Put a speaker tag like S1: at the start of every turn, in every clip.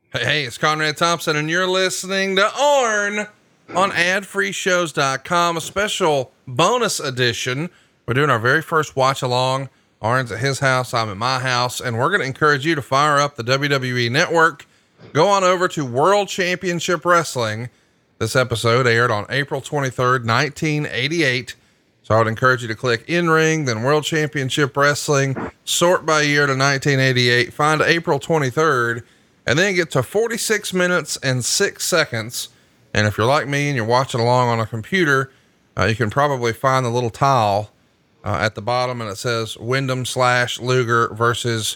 S1: Hey, it's Conrad Thompson, and you're listening to Arn on adfreeshows.com, a special bonus edition. We're doing our very first watch along. Arn's at his house, I'm at my house, and we're going to encourage you to fire up the WWE Network. Go on over to World Championship Wrestling. This episode aired on April 23rd, 1988. So I would encourage you to click In Ring, then World Championship Wrestling, sort by year to 1988, find April 23rd, and then get to 46 minutes and 6 seconds. And if you're like me and you're watching along on a computer, you can probably find the little tile at the bottom, and it says Wyndham/Luger versus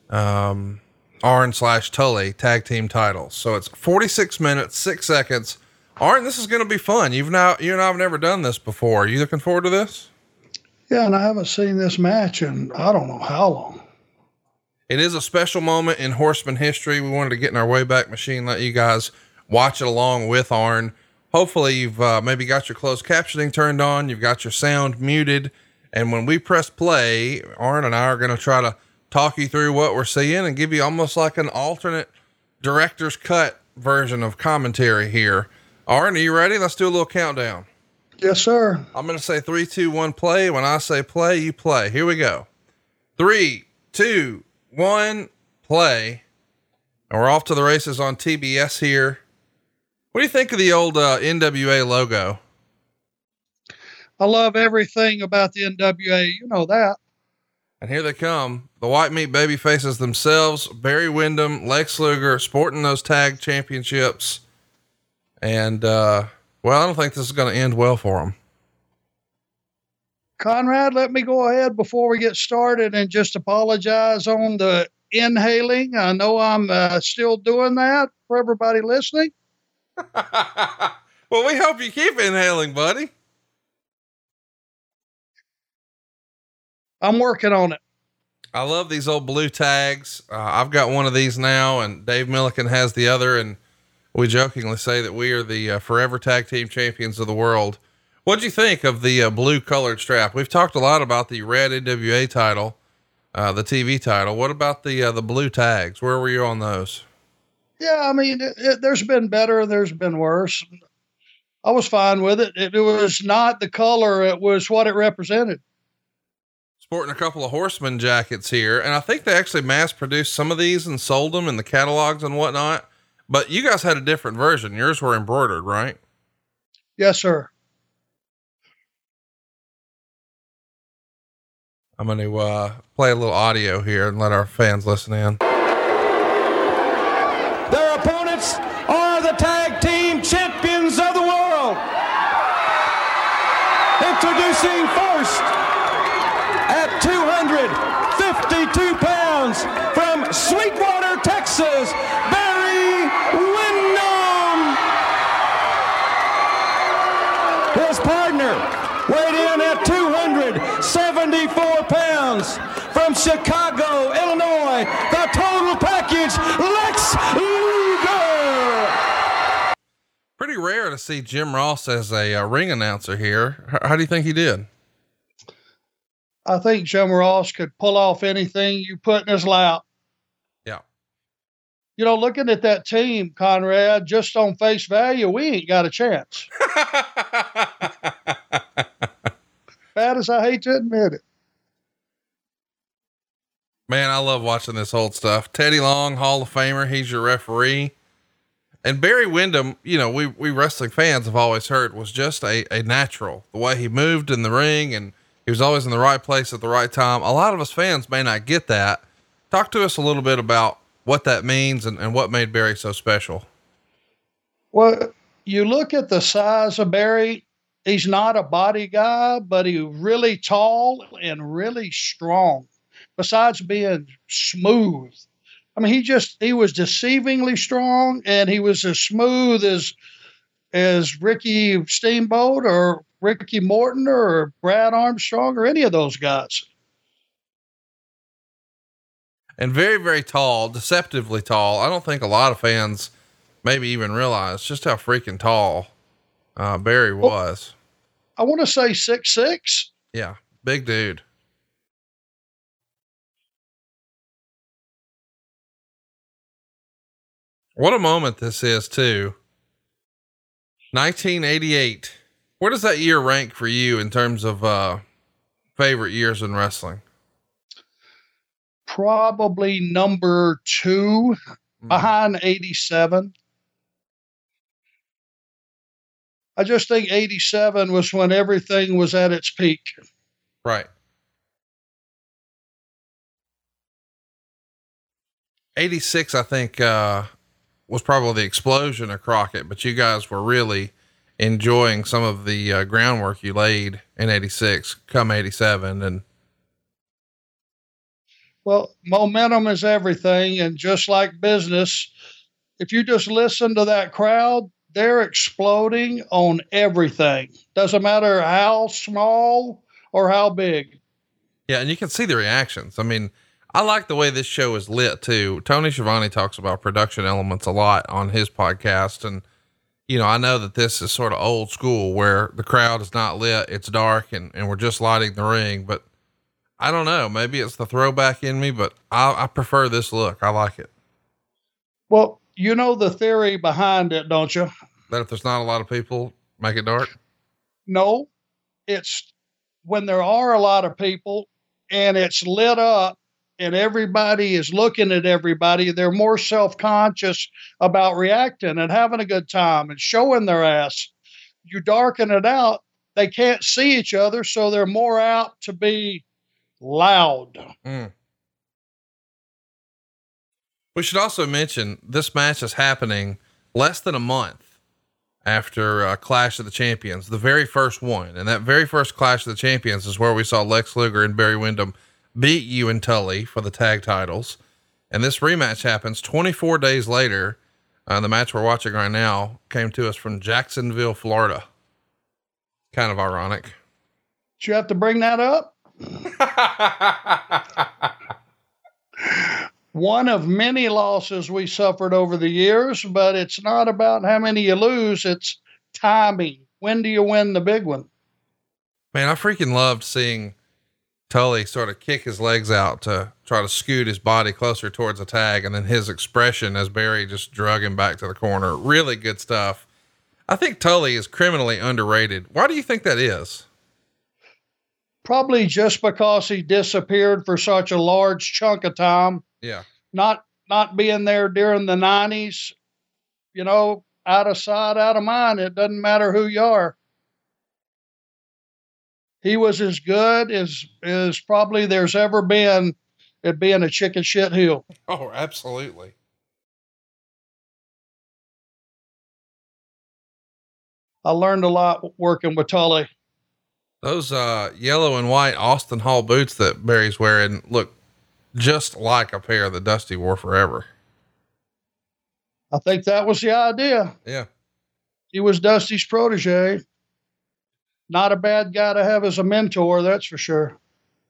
S1: Arn/Tully tag team titles. So it's 46 minutes, 6 seconds. Arn, this is going to be fun. You and I have never done this before. Are you looking forward to this?
S2: Yeah, and I haven't seen this match in I don't know how long.
S1: It is a special moment in Horseman history. We wanted to get in our Wayback Machine, let you guys watch it along with Arn. Hopefully you've maybe got your closed captioning turned on. You've got your sound muted. And when we press play, Arn and I are going to try to talk you through what we're seeing and give you almost like an alternate director's cut version of commentary here. Arn, are you ready? Let's do a little countdown.
S2: Yes, sir.
S1: I'm going to say 3, 2, 1, play. When I say play, you play. Here we go. 3, 2, 1, play. And we're off to the races on TBS here. What do you think of the old NWA logo?
S2: I love everything about the NWA. You know that.
S1: And here they come. The White Meat Baby Faces themselves, Barry Windham, Lex Luger, sporting those tag championships. And, well, I don't think this is going to end well for them.
S2: Conrad, let me go ahead before we get started and just apologize on the inhaling. I know I'm still doing that for everybody listening.
S1: Well, we hope you keep inhaling, buddy.
S2: I'm working on it.
S1: I love these old blue tags. I've got one of these now, and Dave Milliken has the other. And we jokingly say that we are the forever tag team champions of the world. What'd you think of the blue colored strap? We've talked a lot about the red NWA title, the TV title. What about the blue tags? Where were you on those?
S2: Yeah. I mean, there's been better. There's been worse. I was fine with it. It was not the color. It was what it represented.
S1: Sporting a couple of Horseman jackets here. And I think they actually mass produced some of these and sold them in the catalogs and whatnot, but you guys had a different version. Yours were embroidered, right?
S2: Yes, sir.
S1: I'm going to play a little audio here and let our fans listen in.
S3: Their opponents are the tag team champions of the world. Introducing first at 252 pounds from Sweetwater, Texas, Barry Windham. His partner weighed in at 274 pounds from Chicago, Illinois, the total package, Lex Luger.
S1: Pretty rare to see Jim Ross as a ring announcer here. How do you think he did?
S2: I think Jim Ross could pull off anything you put in his lap.
S1: Yeah.
S2: You know, looking at that team, Conrad, just on face value, we ain't got a chance. Bad as I hate to admit it.
S1: Man, I love watching this old stuff. Teddy Long, Hall of Famer. He's your referee. And Barry Windham, you know, we wrestling fans have always heard was just a natural, the way he moved in the ring, and he was always in the right place at the right time. A lot of us fans may not get that. Talk to us a little bit about what that means and what made Barry so special.
S2: Well, you look at the size of Barry, he's not a body guy, but he's really tall and really strong, besides being smooth. I mean, he was deceivingly strong, and he was as smooth as Ricky Steamboat or Ricky Morton or Brad Armstrong or any of those guys.
S1: And very, very tall, deceptively tall. I don't think a lot of fans maybe even realize just how freaking tall Barry was.
S2: I want to say 6'6".
S1: Yeah. Big dude. What a moment this is too. 1988. Where does that year rank for you in terms of, favorite years in wrestling?
S2: Probably number 2 behind 87. I just think 87 was when everything was at its peak.
S1: Right. 86, I think, was probably the explosion of Crockett, but you guys were really enjoying some of the groundwork you laid in 86 come 87. And
S2: Well, momentum is everything. And just like business, if you just listen to that crowd, they're exploding on everything. Doesn't matter how small or how big.
S1: yeah, and you can see the reactions. I mean, I like the way this show is lit too. Tony Schiavone talks about production elements a lot on his podcast. And, you know, I know that this is sort of old school where the crowd is not lit, it's dark and we're just lighting the ring, but I don't know, maybe it's the throwback in me, but I prefer this look. I like it.
S2: Well, you know the theory behind it, don't you?
S1: That if there's not a lot of people, make it dark.
S2: No, it's when there are a lot of people and it's lit up and everybody is looking at everybody, they're more self-conscious about reacting and having a good time and showing their ass. You darken it out, they can't see each other, so they're more apt to be loud.
S1: We should also mention this match is happening less than a month after Clash of the Champions, the very first one. And that very first Clash of the Champions is where we saw Lex Luger and Barry Windham beat you and Tully for the tag titles. And this rematch happens 24 days later. The match we're watching right now came to us from Jacksonville, Florida. Kind of ironic.
S2: Did you have to bring that up? One of many losses we suffered over the years, but it's not about how many you lose. It's timing. When do you win the big one?
S1: Man, I freaking loved seeing Tully sort of kick his legs out to try to scoot his body closer towards the tag. And then his expression as Barry just drug him back to the corner. Really good stuff. I think Tully is criminally underrated. Why do you think that is?
S2: Probably just because he disappeared for such a large chunk of time.
S1: Yeah.
S2: Not being there during the 90s, you know, out of sight, out of mind. It doesn't matter who you are. He was as good as probably there's ever been at being a chicken shit heel.
S1: Oh, absolutely.
S2: I learned a lot working with Tully.
S1: Those yellow and white Austin Hall boots that Barry's wearing look just like a pair that Dusty wore forever.
S2: I think that was the idea.
S1: Yeah.
S2: He was Dusty's protege. Not a bad guy to have as a mentor, that's for sure.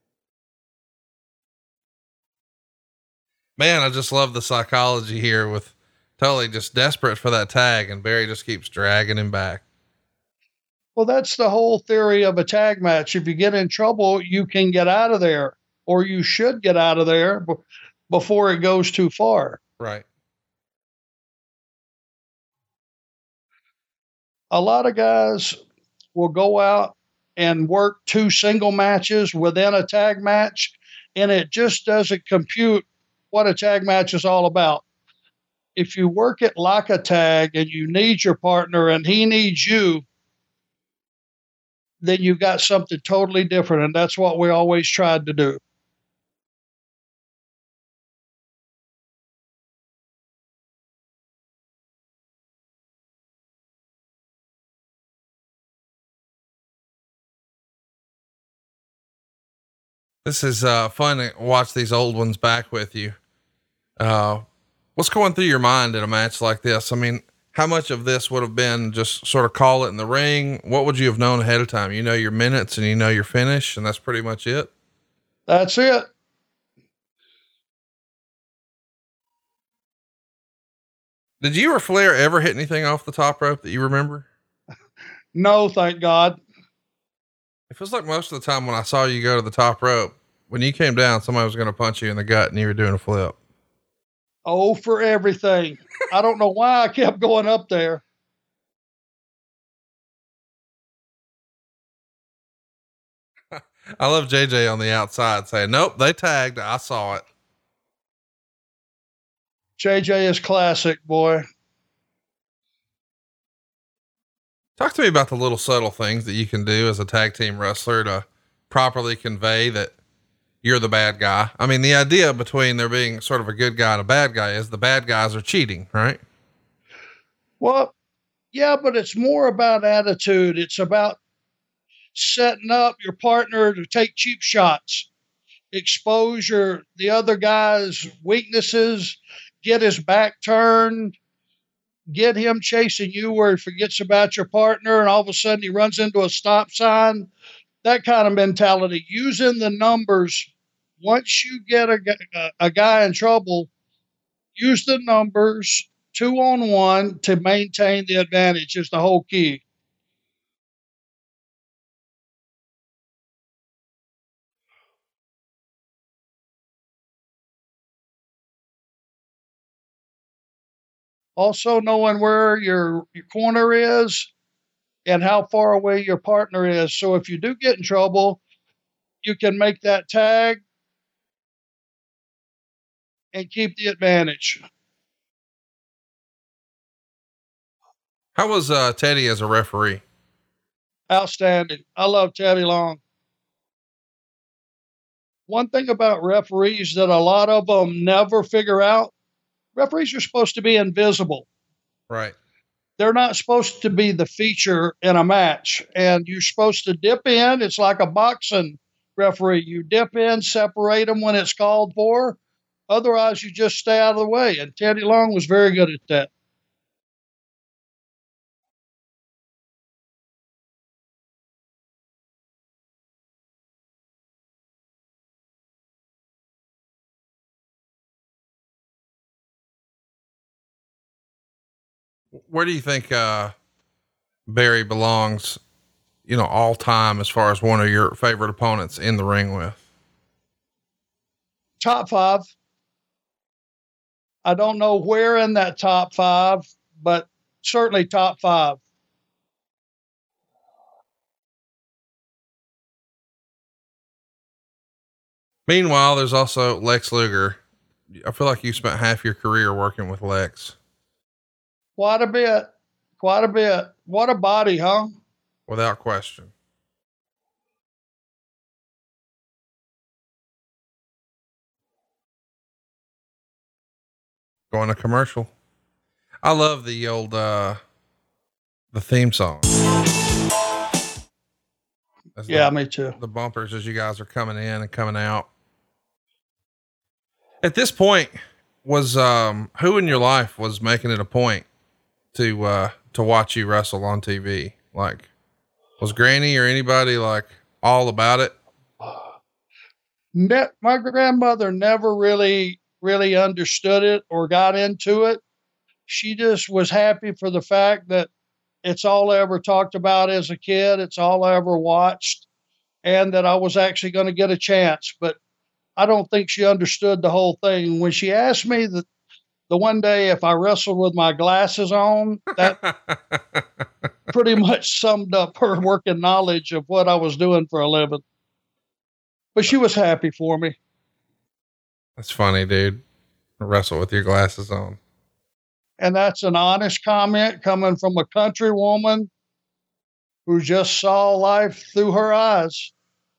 S1: Man, I just love the psychology here with Tully just desperate for that tag and Barry just keeps dragging him back.
S2: Well, that's the whole theory of a tag match. If you get in trouble, you can get out of there, or you should get out of there before it goes too far.
S1: Right.
S2: A lot of guys will go out and work 2 single matches within a tag match, and it just doesn't compute what a tag match is all about. If you work it like a tag and you need your partner and he needs you, then you've got something totally different. And that's what we always tried to do.
S1: This is fun to watch these old ones back with you. What's going through your mind in a match like this? I mean, how much of this would have been just sort of call it in the ring? What would you have known ahead of time? You know your minutes and you know your finish, and that's pretty much it.
S2: That's it.
S1: Did you or Flair ever hit anything off the top rope that you remember?
S2: No, thank God.
S1: It feels like most of the time when I saw you go to the top rope, when you came down, somebody was going to punch you in the gut and you were doing a flip.
S2: Oh, for everything. I don't know why I kept going up there.
S1: I love JJ on the outside saying, nope, they tagged. I saw it.
S2: JJ is classic, boy.
S1: Talk to me about the little subtle things that you can do as a tag team wrestler to properly convey that you're the bad guy. I mean, the idea between there being sort of a good guy and a bad guy is the bad guys are cheating, right?
S2: Well, yeah, but it's more about attitude. It's about setting up your partner to take cheap shots, expose the other guy's weaknesses, get his back turned, get him chasing you where he forgets about your partner, and all of a sudden he runs into a stop sign. That kind of mentality, using the numbers. Once you get a guy in trouble, use the numbers 2-on-1 to maintain the advantage is the whole key. Also knowing where your corner is and how far away your partner is. So if you do get in trouble, you can make that tag and keep the advantage.
S1: How was Teddy as a referee?
S2: Outstanding. I love Teddy Long. One thing about referees that a lot of them never figure out, referees are supposed to be invisible.
S1: Right.
S2: They're not supposed to be the feature in a match. And you're supposed to dip in. It's like a boxing referee. You dip in, separate them when it's called for. Otherwise, you just stay out of the way. And Teddy Long was very good at that.
S1: Where do you think, Barry belongs, all time as far as one of your favorite opponents in the ring with?
S2: Top 5. I don't know where in that top 5, but certainly top 5.
S1: Meanwhile, there's also Lex Luger. I feel like you spent half your career working with Lex.
S2: Quite a bit. Quite a bit. What a body, huh?
S1: Without question. Going to commercial. I love the old, the theme song.
S2: Yeah, me too.
S1: The bumpers as you guys are coming in and coming out. At this point, was, who in your life was making it a point to watch you wrestle on TV? Like, was Granny or anybody like all about it?
S2: My grandmother never really understood it or got into it. She just was happy for the fact that it's all I ever talked about as a kid. It's all I ever watched, and that I was actually going to get a chance. But I don't think she understood the whole thing. When she asked me the one day if I wrestled with my glasses on, that pretty much summed up her working knowledge of what I was doing for a living. But she was happy for me.
S1: That's funny, dude. Wrestle with your glasses on.
S2: And that's an honest comment coming from a country woman who just saw life through her eyes.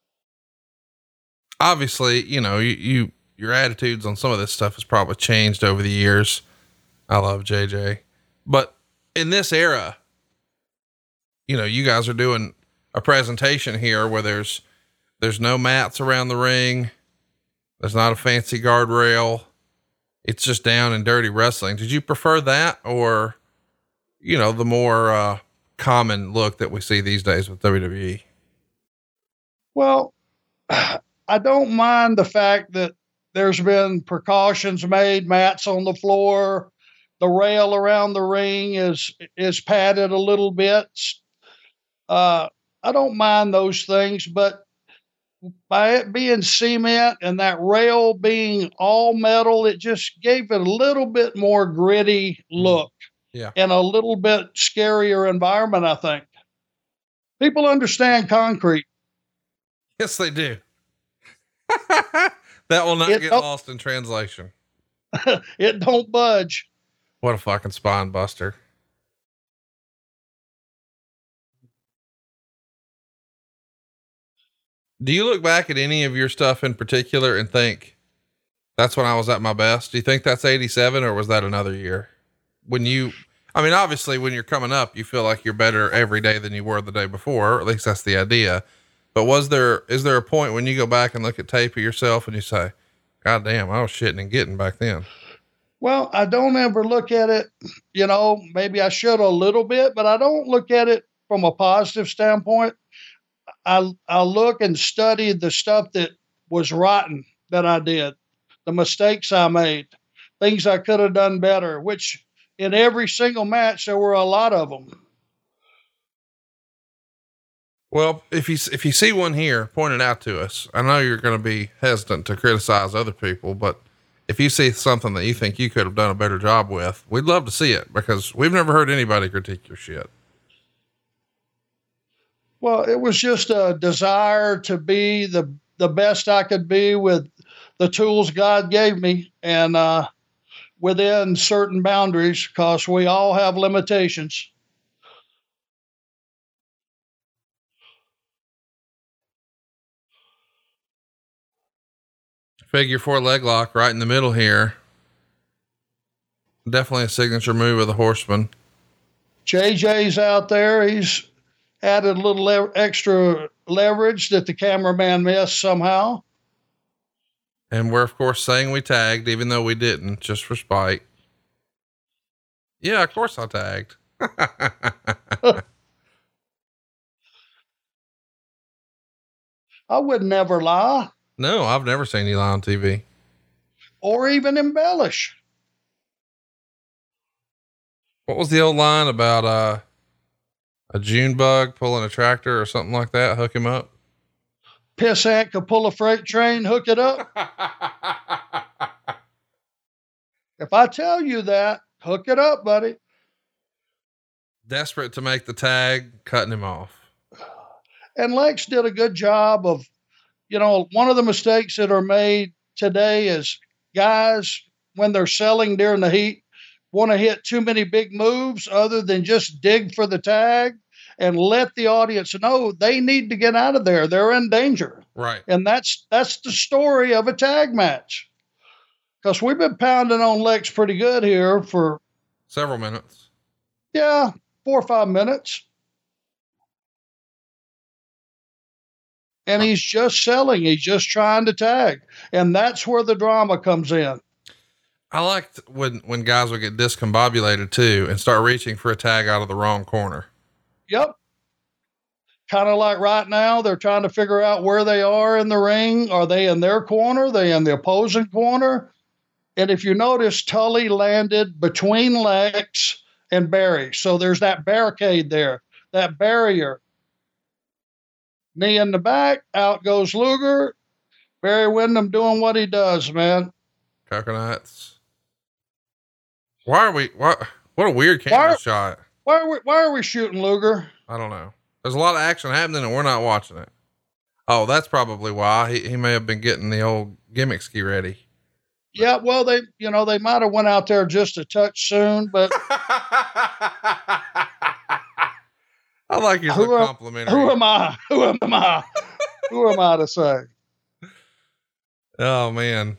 S1: Obviously, your attitudes on some of this stuff has probably changed over the years. I love JJ, but in this era, you guys are doing a presentation here where there's no mats around the ring. There's not a fancy guardrail. It's just down and dirty wrestling. Did you prefer that or, the more, common look that we see these days with WWE?
S2: Well, I don't mind the fact that there's been precautions made, mats on the floor, the rail around the ring is padded a little bit. I don't mind those things, but by it being cement and that rail being all metal, it just gave it a little bit more gritty look.
S1: Yeah.
S2: And a little bit scarier environment, I think. People understand concrete.
S1: Yes, they do. That will not get lost in translation.
S2: It don't budge.
S1: What a fucking spine buster. Do you look back at any of your stuff in particular and think that's when I was at my best? Do you think that's 87 or was that another year? Obviously when you're coming up, you feel like you're better every day than you were the day before, or at least that's the idea. But is there a point when you go back and look at tape of yourself and you say, God damn, I was shitting and getting back then?
S2: Well, I don't ever look at it, maybe I should a little bit, but I don't look at it from a positive standpoint. I look and study the stuff that was rotten that I did, the mistakes I made, things I could have done better, which in every single match, there were a lot of them.
S1: Well, if you see one here, point it out to us. I know you're going to be hesitant to criticize other people, but if you see something that you think you could have done a better job with, we'd love to see it because we've never heard anybody critique your shit.
S2: Well, it was just a desire to be the best I could be with the tools God gave me and, within certain boundaries, because we all have limitations.
S1: Figure 4 leg lock right in the middle here. Definitely a signature move of the Horseman.
S2: JJ's out there. He's added a little extra leverage that the cameraman missed somehow.
S1: And we're, of course, saying we tagged, even though we didn't, just for spite. Yeah, of course I tagged.
S2: I would never lie.
S1: No, I've never seen you lie on TV.
S2: Or even embellish.
S1: What was the old line about a June bug pulling a tractor or something like that? Hook him up.
S2: Pissant could pull a freight train, hook it up. If I tell you that, hook it up, buddy.
S1: Desperate to make the tag, cutting him off.
S2: And Lex did a good job of, one of the mistakes that are made today is guys, when they're selling during the heat, want to hit too many big moves other than just dig for the tag and let the audience know they need to get out of there. They're in danger.
S1: Right.
S2: And that's the story of a tag match. Because we've been pounding on Lex pretty good here for
S1: several minutes.
S2: Yeah, 4 or 5 minutes. And he's just selling. He's just trying to tag. And that's where the drama comes in.
S1: I liked when guys would get discombobulated too and start reaching for a tag out of the wrong corner.
S2: Yep. Kind of like right now, they're trying to figure out where they are in the ring. Are they in their corner? Are they in the opposing corner? And if you notice, Tully landed between Lex and Barry. So there's that barricade there, that barrier. Knee in the back, out goes Luger. Barry Windham doing what he does, man.
S1: Coconuts. What a weird camera shot.
S2: Why are we shooting Luger?
S1: I don't know. There's a lot of action happening and we're not watching it. Oh, that's probably why he may have been getting the old gimmick ski ready.
S2: Yeah. Well, they might've went out there just a touch soon, but
S1: I like your complimentary.
S2: Who am I? Who am I to say?
S1: Oh man.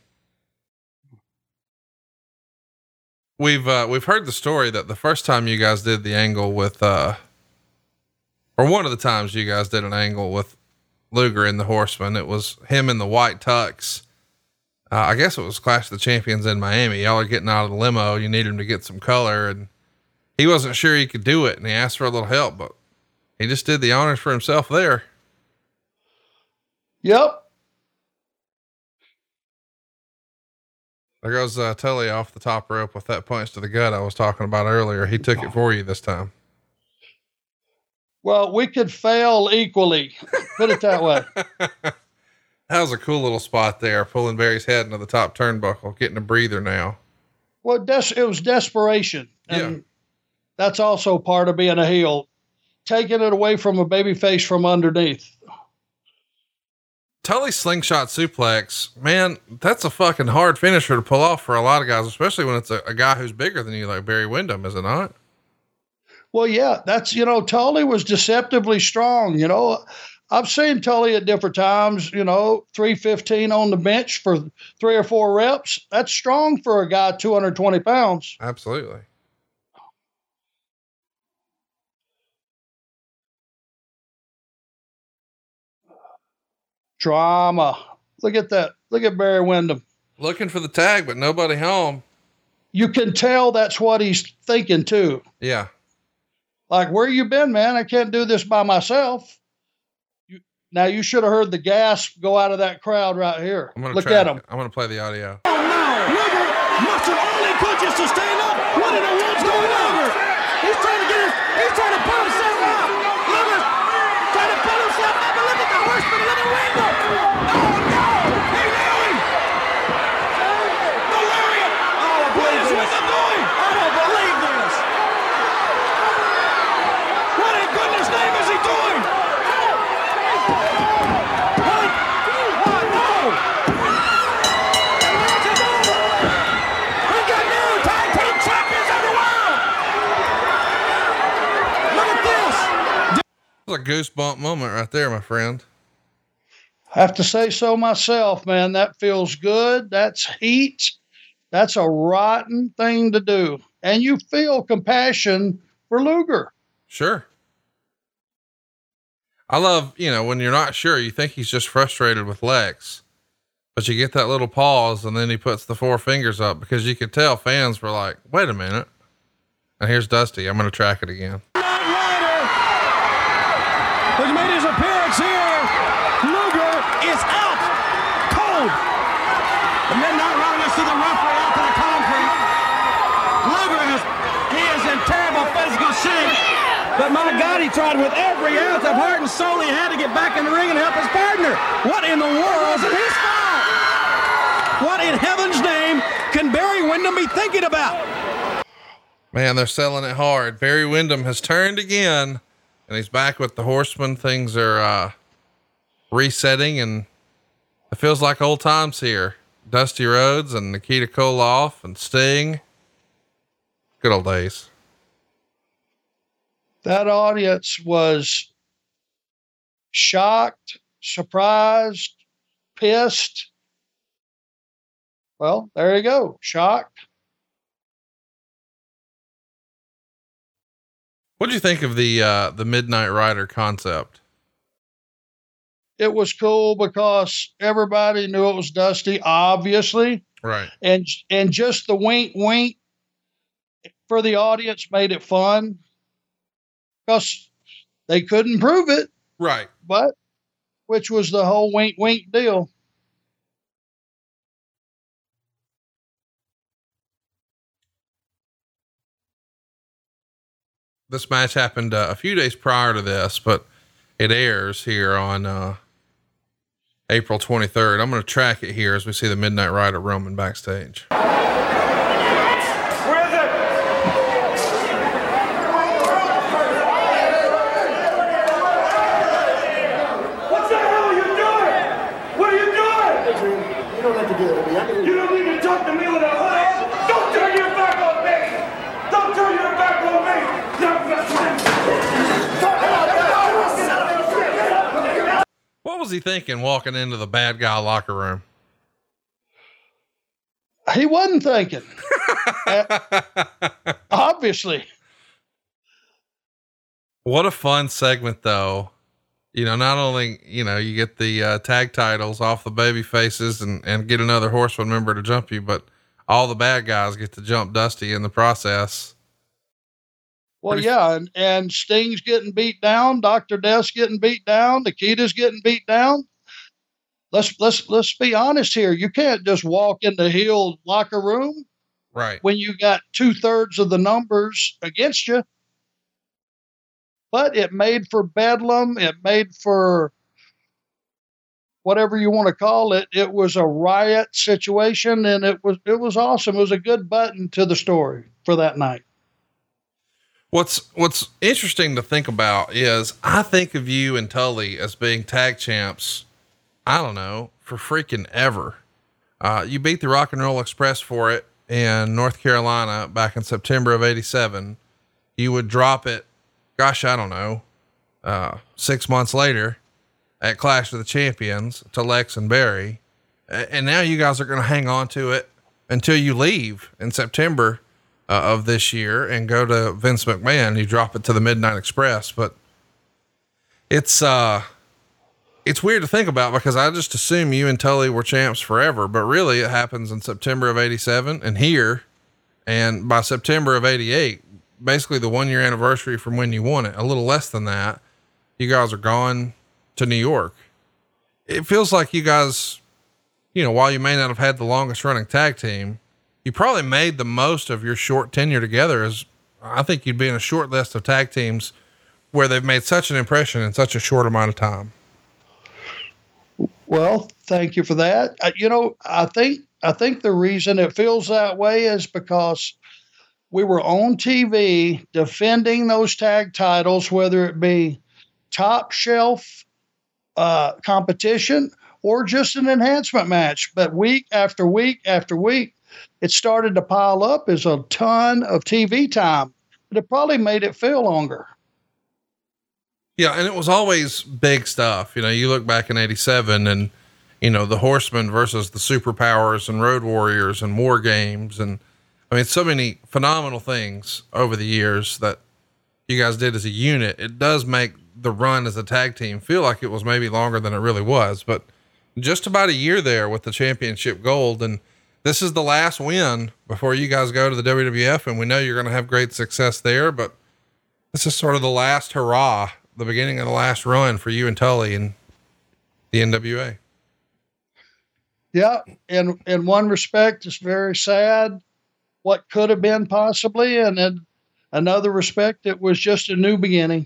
S1: We've heard the story that the first time you guys did the angle with, or one of the times you guys did an angle with Luger and the Horseman, it was him in the white tux. I guess it was Clash of the Champions in Miami. Y'all are getting out of the limo. You need him to get some color and he wasn't sure he could do it. And he asked for a little help, but he just did the honors for himself there.
S2: Yep.
S1: There goes Tully off the top rope with that punch to the gut I was talking about earlier. He took it for you this time.
S2: Well, we could fail equally. Put it that way.
S1: That was a cool little spot there, pulling Barry's head into the top turnbuckle, getting a breather now.
S2: Well, it was desperation. And that's also part of being a heel, taking it away from a babyface from underneath.
S1: Tully's slingshot suplex, man, that's a fucking hard finisher to pull off for a lot of guys, especially when it's a guy who's bigger than you, like Barry Windham, is it not?
S2: Well, yeah, that's, Tully was deceptively strong. I've seen Tully at different times, 315 on the bench for 3 or 4 reps. That's strong for a guy 220 pounds.
S1: Absolutely.
S2: Drama. Look at that. Look at Barry Windham.
S1: Looking for the tag, but nobody home.
S2: You can tell that's what he's thinking too.
S1: Yeah.
S2: Like, where you been, man? I can't do this by myself. Now you should have heard the gasp go out of that crowd right here. Look at him.
S1: I'm going to play the audio.
S3: Oh no! Luger mustered all he could just to stand up. What in the world's going on? He's trying to pull himself up. Luger's trying to pull himself up, and look at the horseman, look at Windham. Oh no! He nailed him. The lariat. Oh, what is Windham doing? I don't believe this. What in goodness name is he doing?
S1: A goosebump moment right there, my friend.
S2: I have to say so myself, man. That feels good. That's heat. That's a rotten thing to do. And you feel compassion for Luger.
S1: Sure. I love, when you're not sure, you think he's just frustrated with Lex, but you get that little pause and then he puts the 4 fingers up, because you could tell fans were like, wait a minute. And here's Dusty. I'm going to track it again.
S3: Who's made his appearance here. Luger is out cold. The Midnight Riders to the referee out to the concrete. Luger is in terrible physical shape. But my God, he tried with every ounce of heart and soul he had to get back in the ring and help his partner. What in the world is his fault? What in heaven's name can Barry Windham be thinking about?
S1: Man, they're selling it hard. Barry Windham has turned again. And he's back with the Horsemen. Things are resetting, and it feels like old times here. Dusty Rhodes and Nikita Koloff and Sting. Good old days.
S2: That audience was shocked, surprised, pissed. Well, there you go. Shocked.
S1: What'd you think of the Midnight Rider concept?
S2: It was cool because everybody knew it was Dusty, obviously.
S1: Right.
S2: And just the wink, wink for the audience made it fun because they couldn't prove it.
S1: Right.
S2: But which was the whole wink, wink deal.
S1: This match happened a few days prior to this, but it airs here on April 23rd. I'm going to track it here as we see the Midnight Rider roaming backstage.
S3: Where is it? What the hell are you doing? What are you doing?
S4: You don't have to do that to me.
S3: You don't need to talk to me with a hood. Don't turn your back on me. Don't turn your back on me.
S1: What was he thinking walking into the bad guy locker room?
S2: He wasn't thinking. Obviously.
S1: What a fun segment though. Not only, you get the tag titles off the baby faces and get another Horseman member to jump you, but all the bad guys get to jump Dusty in the process.
S2: Well, yeah. And Sting's getting beat down. Dr. Death's getting beat down. Nikita's getting beat down. Let's be honest here. You can't just walk in the heel locker room.
S1: Right.
S2: When you got 2/3 of the numbers against you. But it made for bedlam. It made for whatever you want to call it. It was a riot situation, and it was awesome. It was a good button to the story for that night.
S1: What's interesting to think about is I think of you and Tully as being tag champs. I don't know, for freaking ever. You beat the Rock and Roll Express for it in North Carolina back in September of '87. You would drop it, gosh, I don't know, 6 months later at Clash of the Champions to Lex and Barry. And now you guys are going to hang on to it until you leave in September of this year and go to Vince McMahon. You drop it to the Midnight Express, but it's weird to think about because I just assume you and Tully were champs forever, but really it happens in September of '87 and here. And by September of '88, basically the 1 year anniversary from when you won it, a little less than that, you guys are gone to New York. It feels like you guys, while you may not have had the longest running tag team, you probably made the most of your short tenure together. As I think you'd be in a short list of tag teams where they've made such an impression in such a short amount of time.
S2: Well, thank you for that. I think the reason it feels that way is because we were on TV defending those tag titles, whether it be top shelf competition or just an enhancement match. But week after week after week, it started to pile up as a ton of TV time. But it probably made it feel longer.
S1: Yeah. And it was always big stuff. You look back in '87 and, the Horsemen versus the Superpowers and Road Warriors and War Games. And I mean, so many phenomenal things over the years that you guys did as a unit. It does make the run as a tag team feel like it was maybe longer than it really was, but just about a year there with the championship gold. And this is the last win before you guys go to the WWF. And we know you're going to have great success there, but this is sort of the last hurrah, the beginning of the last run for you and Tully and the NWA.
S2: Yeah. In one respect, it's very sad what could have been possibly. And in another respect, it was just a new beginning.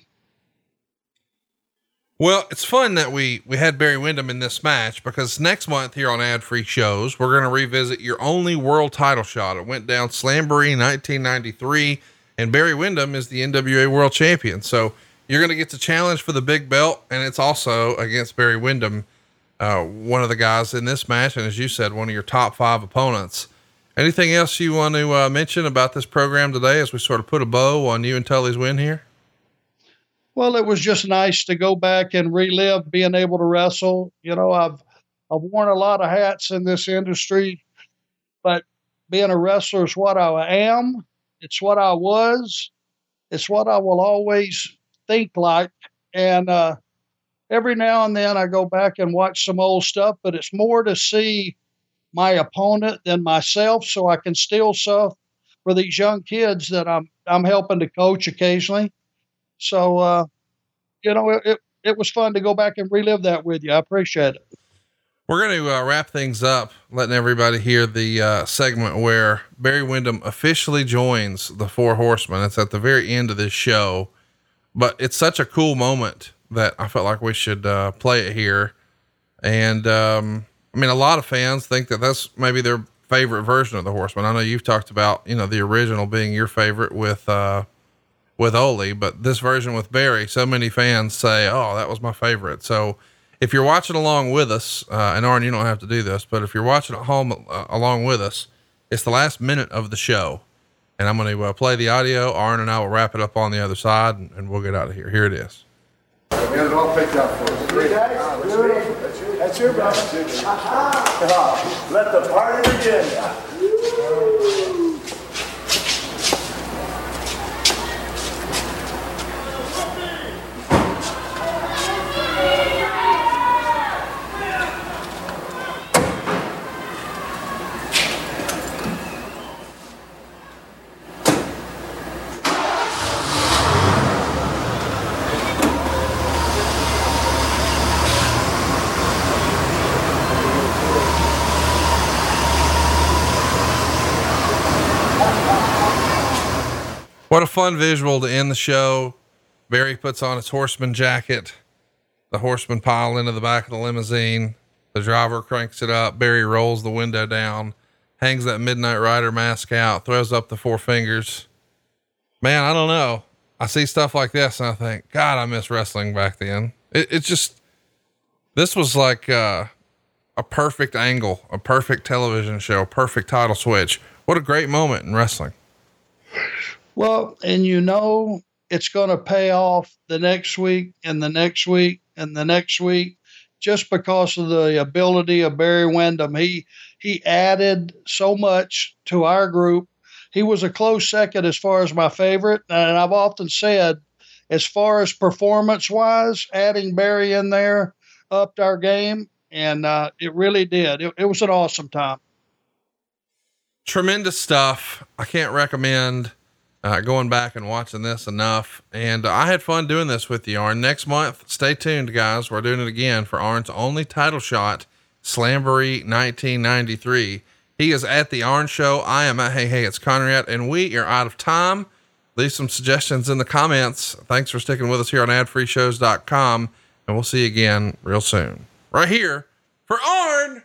S1: Well, it's fun that we had Barry Windham in this match because next month here on Ad Free Shows, we're going to revisit your only world title shot. It went down Slamboree 1993 and Barry Windham is the NWA world champion. So you're going to get to challenge for the big belt. And it's also against Barry Windham, one of the guys in this match. And as you said, one of your top 5 opponents. Anything else you want to mention about this program today as we sort of put a bow on you and Tully's win here?
S2: Well, it was just nice to go back and relive being able to wrestle. I've worn a lot of hats in this industry, but being a wrestler is what I am. It's what I was. It's what I will always think like. And every now and then I go back and watch some old stuff, but it's more to see my opponent than myself, so I can still suffer for these young kids that I'm helping to coach occasionally. So, it was fun to go back and relive that with you. I appreciate it.
S1: We're going to wrap things up, letting everybody hear the segment where Barry Windham officially joins the Four Horsemen. It's at the very end of this show, but it's such a cool moment that I felt like we should play it here. And I mean, a lot of fans think that that's maybe their favorite version of the Horsemen. I know you've talked about, the original being your favorite with Ole, but this version with Barry, so many fans say, oh, that was my favorite. So if you're watching along with us, and Arn, you don't have to do this, but if you're watching at home along with us, it's the last minute of the show and I'm going to play the audio. Arn and I will wrap it up on the other side and we'll get out of here. Here it is.
S4: We had it all picked out for us. That's your brother. Let the party begin.
S1: What a fun visual to end the show. Barry puts on his Horseman jacket. The Horsemen pile into the back of the limousine. The driver cranks it up. Barry rolls the window down, hangs that Midnight Rider mask out, throws up the four fingers. Man, I don't know. I see stuff like this and I think, God, I miss wrestling back then. It's just, this was like, a perfect angle, a perfect television show, a perfect title switch. What a great moment in wrestling.
S2: Well, and it's going to pay off the next week and the next week and the next week, just because of the ability of Barry Windham. He added so much to our group. He was a close second as far as my favorite. And I've often said, as far as performance wise, adding Barry in there upped our game. And it really did. It was an awesome time.
S1: Tremendous stuff. I can't recommend going back and watching this enough. And I had fun doing this with you, Arn. Next month, stay tuned, guys. We're doing it again for Arn's only title shot, Slamboree 1993. He is at the Arn Show. I am at Hey, it's Conrad, and we are out of time. Leave some suggestions in the comments. Thanks for sticking with us here on adfreeshows.com, and we'll see you again real soon. Right here for Arn.